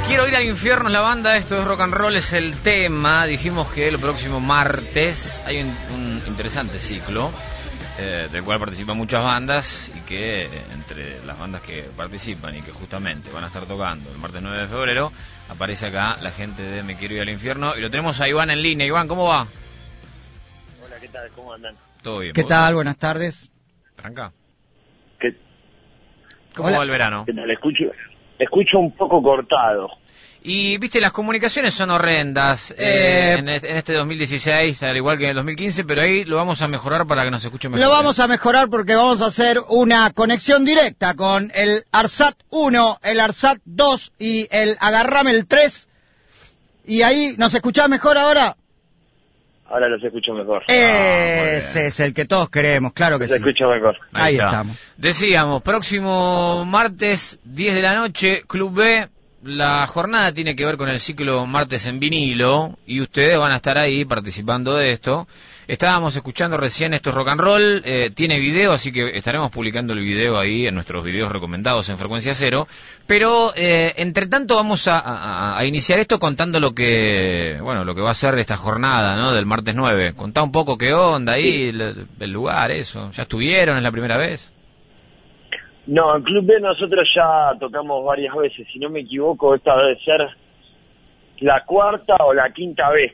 Quiero ir al infierno, la banda, esto es rock and roll, es el tema. Dijimos que el próximo martes hay un interesante ciclo del cual participan muchas bandas y que entre las bandas que participan y que justamente van a estar tocando el martes 9 de febrero, aparece acá la gente de Me Quiero Ir al Infierno y lo tenemos a Iván en línea. Iván, ¿cómo va? Hola, ¿qué tal? ¿Cómo andan? Todo bien. ¿Qué tal? Buenas tardes. ¿Tranca? ¿Qué? ¿Cómo va el verano? ¿Qué tal? Escucho un poco cortado. Y, viste, las comunicaciones son horrendas en este 2016, al igual que en el 2015, pero ahí lo vamos a mejorar para que nos escuche mejor. Lo vamos a mejorar porque vamos a hacer una conexión directa con el ARSAT 1, el ARSAT 2 y el Agarrame el 3. Y ahí, ¿nos escuchás mejor ahora? Ahora los escucho mejor. Ese es el que todos queremos, claro que sí. Los escucho mejor. Ahí estamos. Decíamos, próximo martes, 10 de la noche, Club B. La jornada tiene que ver con el ciclo Martes en Vinilo y ustedes van a estar ahí participando de esto. Estábamos escuchando recién esto es rock and roll, tiene video, así que estaremos publicando el video ahí en nuestros videos recomendados en Frecuencia Cero. Pero entre tanto vamos a iniciar esto contando lo que va a ser esta jornada, ¿no? Del martes 9. Contá un poco qué onda ahí, el lugar, eso. ¿Ya estuvieron? ¿Es la primera vez? No, en Club B nosotros ya tocamos varias veces, si no me equivoco, esta debe ser la cuarta o la quinta vez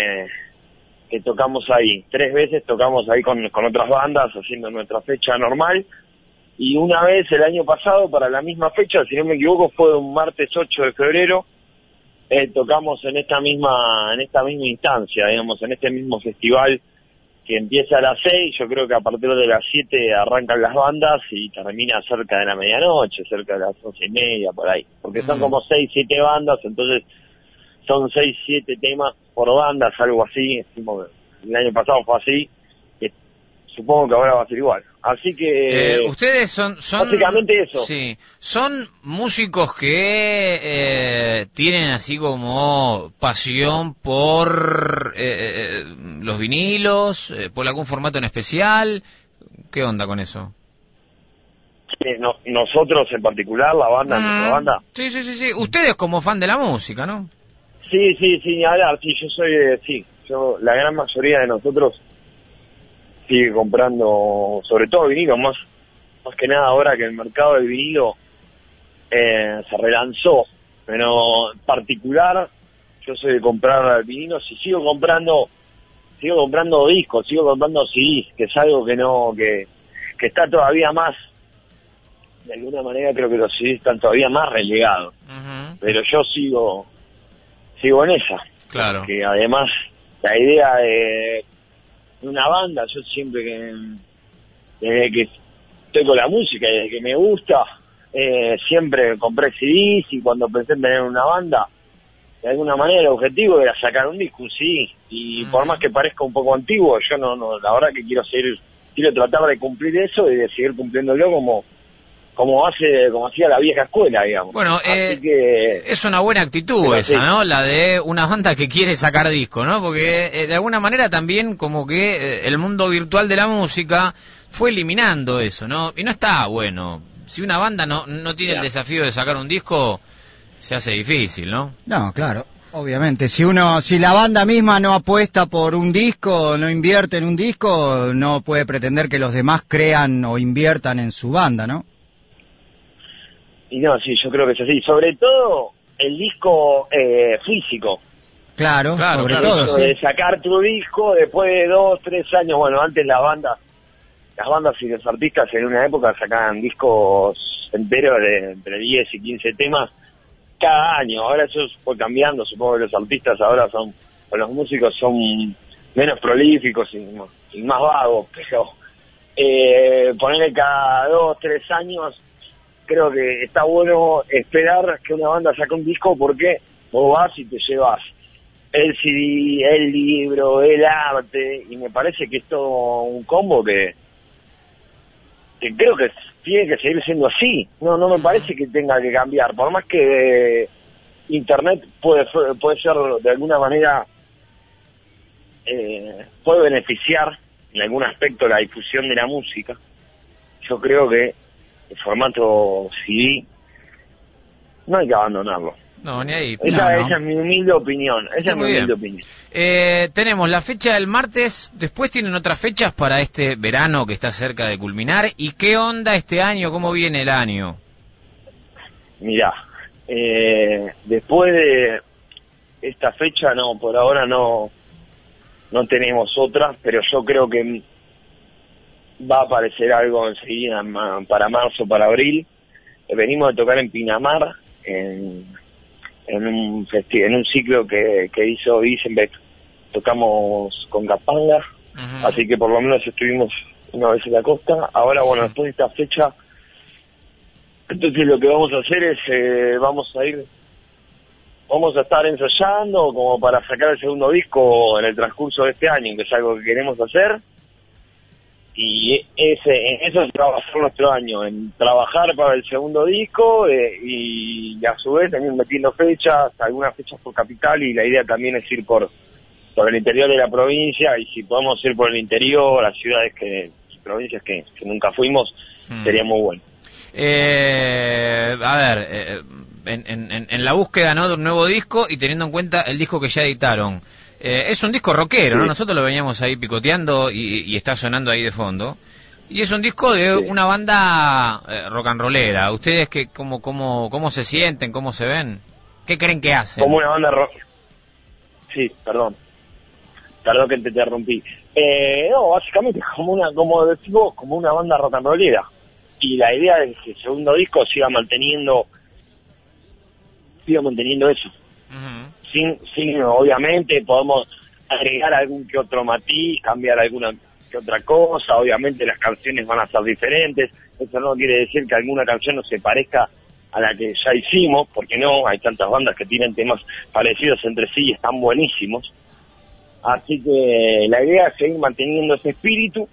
que tocamos ahí. 3 veces tocamos ahí con otras bandas haciendo nuestra fecha normal y una vez el año pasado para la misma fecha, si no me equivoco, fue un martes 8 de febrero, tocamos en esta misma instancia, digamos, en este mismo festival que empieza a las 6, yo creo que a partir de las 7 arrancan las bandas y termina cerca de la medianoche, cerca de las 11:30, por ahí. Porque son como 6, 7 bandas, entonces son 6, 7 temas por bandas, algo así. El año pasado fue así, que supongo que ahora va a ser igual. Así que ustedes son básicamente eso. Sí, son músicos que tienen así como pasión por los vinilos, por algún formato en especial. ¿Qué onda con eso? Nosotros en particular, la banda, nuestra banda. Sí. Ustedes como fan de la música, ¿no? Sí, hablar, sí, la gran mayoría de nosotros sigue comprando, sobre todo vinilo, más que nada ahora que el mercado del vinilo se relanzó, pero en particular yo soy de comprar vinilos y sigo comprando discos, sigo comprando CDs, que es algo que está todavía más, de alguna manera creo que los CDs están todavía más relegados, pero yo sigo en esa, claro, que además la idea de una banda, yo siempre desde que estoy con la música, desde que me gusta, siempre compré CDs y cuando pensé en tener una banda, de alguna manera el objetivo era sacar un disco, un CD, y por más que parezca un poco antiguo, yo no, la verdad que quiero tratar de cumplir eso y de seguir cumpliéndolo como hacía la vieja escuela, digamos. Bueno, así que es una buena actitud esa, sí, ¿no? La de una banda que quiere sacar disco, ¿no? Porque de alguna manera también como que el mundo virtual de la música fue eliminando eso, ¿no? Y no está bueno. Si una banda no tiene el desafío de sacar un disco, se hace difícil, ¿no? No, claro. Obviamente, si la banda misma no apuesta por un disco, no invierte en un disco, no puede pretender que los demás crean o inviertan en su banda, ¿no? Y no, sí, yo creo que es así. Sobre todo el disco físico. Claro, sobre todo, sí. De sacar tu disco después de 2, 3 años. Bueno, antes las bandas y los artistas en una época sacaban discos enteros de entre 10 y 15 temas cada año. Ahora eso fue cambiando. Supongo que los artistas ahora los músicos son menos prolíficos y más vagos. Pero ponerle cada 2, 3 años, creo que está bueno esperar que una banda saque un disco porque vos vas y te llevas el CD, el libro, el arte, y me parece que es todo un combo que creo que tiene que seguir siendo así. No me parece que tenga que cambiar, por más que Internet puede ser de alguna manera puede beneficiar en algún aspecto la difusión de la música. Yo creo que el formato CD no hay que abandonarlo. No, ni ahí. Esa es mi humilde opinión. Tenemos la fecha del martes, después tienen otras fechas para este verano que está cerca de culminar. ¿Y qué onda este año? ¿Cómo viene el año? Mirá, después de esta fecha, no, por ahora no tenemos otras, pero yo creo que va a aparecer algo enseguida para marzo, para abril. Venimos de tocar en Pinamar, en un ciclo que hizo Isenbeck. Tocamos con Capanga, así que por lo menos estuvimos una vez en la costa. Ahora, bueno, después de esta fecha, entonces lo que vamos a hacer es, vamos a estar ensayando como para sacar el segundo disco en el transcurso de este año, que es algo que queremos hacer. Y en eso se va a basar nuestro año, en trabajar para el segundo disco y a su vez también metiendo fechas, algunas fechas por capital, y la idea también es ir por el interior de la provincia, y si podemos ir por el interior, las ciudades provincias que nunca fuimos, sería muy bueno. A ver, en la búsqueda, ¿no?, de un nuevo disco y teniendo en cuenta el disco que ya editaron. Es un disco rockero, ¿no? Sí. Nosotros lo veníamos ahí picoteando y está sonando ahí de fondo. Y es un disco de una banda rock and rollera. ¿Ustedes cómo se sienten, cómo se ven? ¿Qué creen que hacen? Como una banda rock. Sí, perdón que te interrumpí. No, básicamente como decimos, como una banda rock and rollera. Y la idea es que el segundo disco siga manteniendo eso. Sin obviamente podemos agregar algún que otro matiz, cambiar alguna que otra cosa. Obviamente las canciones van a ser diferentes. Eso no quiere decir que alguna canción no se parezca a la que ya hicimos, porque no, hay tantas bandas que tienen temas parecidos entre sí y están buenísimos. Así que la idea es seguir manteniendo ese espíritu.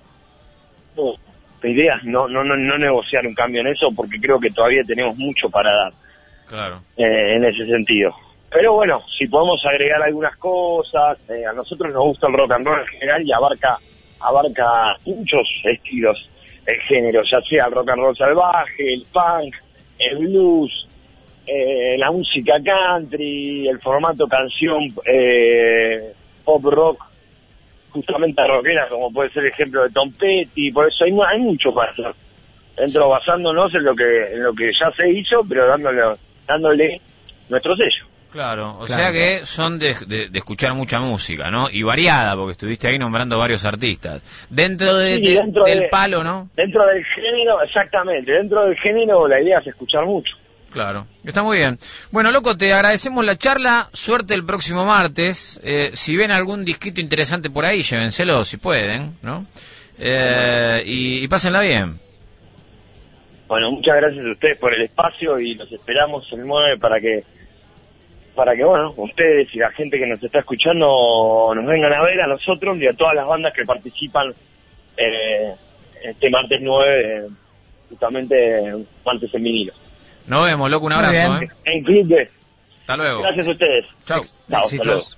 La idea es no negociar un cambio en eso, porque creo que todavía tenemos mucho para dar. Claro. En ese sentido. Pero bueno, si podemos agregar algunas cosas, a nosotros nos gusta el rock and roll en general y abarca muchos estilos, el género, ya sea el rock and roll salvaje, el punk, el blues, la música country, el formato canción pop rock, justamente rockera, como puede ser el ejemplo de Tom Petty. Por eso hay mucho para hacer. Basándonos en lo que ya se hizo, pero dándole nuestro sello. Claro, sea que son de escuchar mucha música, ¿no? Y variada, porque estuviste ahí nombrando varios artistas. Dentro del palo, ¿no? Dentro del género, exactamente. Dentro del género la idea es escuchar mucho. Claro, está muy bien. Bueno, loco, te agradecemos la charla. Suerte el próximo martes. Si ven algún disquito interesante por ahí, llévenselo si pueden, ¿no? Y pásenla bien. Bueno, muchas gracias a ustedes por el espacio y los esperamos el 9 para que bueno, ustedes y la gente que nos está escuchando nos vengan a ver a nosotros y a todas las bandas que participan este martes 9, justamente martes en vinilo. Nos vemos, loco, un abrazo. Muy bien. En Club B. Hasta luego. Gracias a ustedes. Chau. Chao, hasta luego.